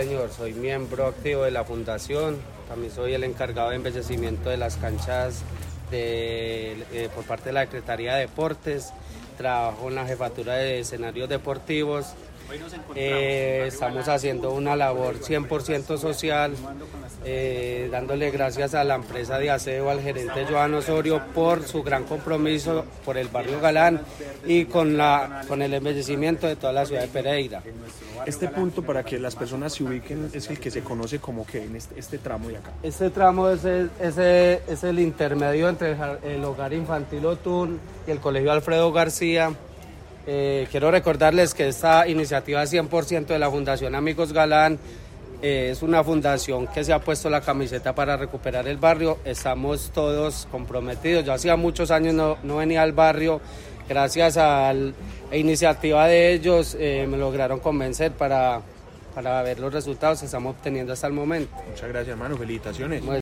Señor, soy miembro activo de la fundación, también soy el encargado de embellecimiento de las canchas por parte de la Secretaría de Deportes, trabajo en la jefatura de escenarios deportivos. Estamos haciendo una labor 100% social, dándole gracias a la empresa de aseo, al gerente Joan Osorio por su gran compromiso por el barrio Galán y con el embellecimiento de toda la ciudad de Pereira. Este punto, para que las personas se ubiquen, es el que se conoce como que en este tramo de acá. Este tramo es el intermedio entre el Hogar Infantil Otún y el Colegio Alfredo García. Quiero recordarles que esta iniciativa 100% de la Fundación Amigos Galán es una fundación que se ha puesto la camiseta para recuperar el barrio. Estamos todos comprometidos. Yo hacía muchos años no venía al barrio. Gracias a la iniciativa de ellos me lograron convencer para ver los resultados que estamos obteniendo hasta el momento. Muchas gracias, hermano. Felicitaciones.